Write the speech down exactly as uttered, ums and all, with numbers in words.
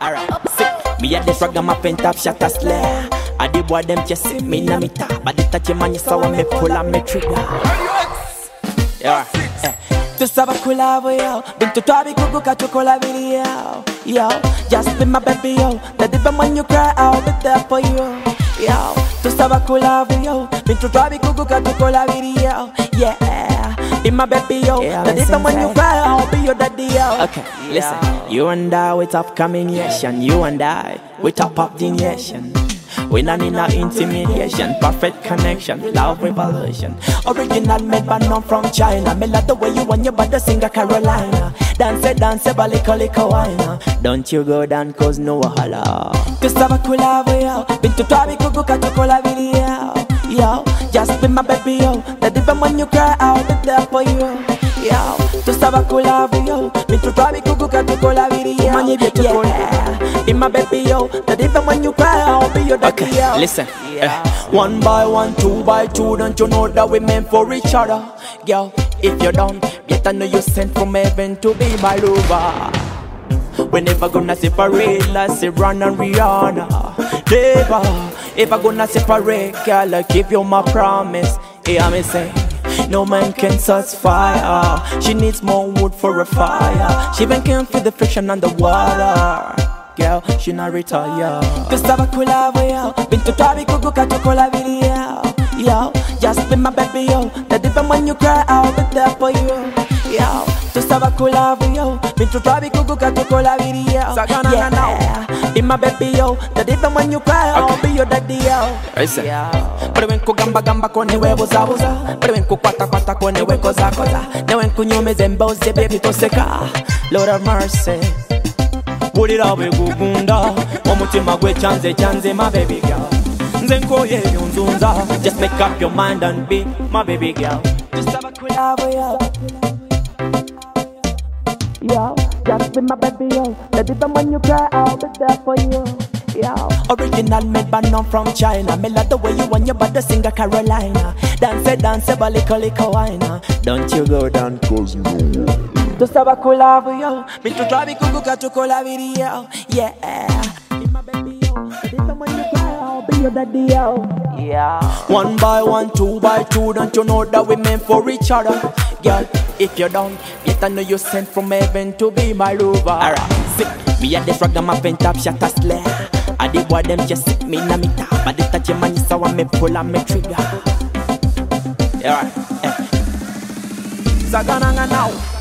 Alright, sick. Me at this ragamuffin top shot a slay. I the boy them just see me na me top, but the touch man you saw when me pull on me trigger. Yeah, eh. Tu sabes collabo yo, been to Tabi Kuku Kachu video. Yo, just be my baby yo, that even when you cry I'll be there for you. Yo, tu sabes collabo yo, been to Tabi Kuku Kachu video. Yeah, be my baby yo, that even when you cry I'll be your daddy yo. Okay, listen, you and I with upcoming nation, you and I with top up the nation. We not need no intimidation, perfect connection, love revolution. Original made but not from China. Me like the way you want your body singer Carolina. Dance it, dance it, baliko liko wine. Don't you go down cause no wahala. Tu sabes collabo yo, been to Tabi Kuku Kachu video. Yo, just be my baby yo, that even when you cry I'll be there for you. Yo, tu sabes collabo yo, been to Tabi Kuku Kachu video. Yeah, be my baby yo, that even when you cry I'll be your daddy. Okay, yo. Listen, yeah. uh, one by one, two by two, don't you know that we meant for each other? Yo, if you don't, yet I know you sent from heaven to be my lover. We never gonna separate like Ron and Rihanna. Never, if I gonna separate, girl, I give you my promise. Yeah, me say, no man can satisfy her. She needs more wood for a fire. She even can't feel the friction on the water. Girl, she not retire. Tu sabes collabo yo, been to Tabi Kuku Kachu video. Yo, just be my baby yo, that even when you cry I'll be there for you. Yo, tu sabes collabo yo, been to Tabi Kuku Kachu video. Yeah, be my baby yo, that even when you cry I'll be your daddy yo. Listen, pero ven ku gamba gamba kone huevos abusa, pero ven ku kwata kwata kone hueco za koza, ne ven ku nyume zembo ze baby to seka. Lord of mercy. Bulira bwe gugunda omutima gwe chanze chanze my baby girl. Nze nkoye yonzunza, just make up your mind and be my baby girl. Just have a collabo yo. Yo, just be my baby yo, that even when you cry I'll be there for you. Yo, original made but not from China. Me like the way you want your body singer Carolina. Dance it, dance it, baliko liko wine. Don't you go down cause no. Tu sabes collabo yo, been to Tabi Kuku Kachu video. Yeah, be my baby yo, that even when you cry I'll be your daddy yo. Yeah, one by one, two by two, don't you know that we meant for each other? Girl, if you don't, yet I know you sent from heaven to be my lover. Alright, sick, me at this ragamuffin top shot a slay. I the boy them just sit me na me top, but the touch man you saw when me pull on me trigger. Alright, eh. Zagananga now.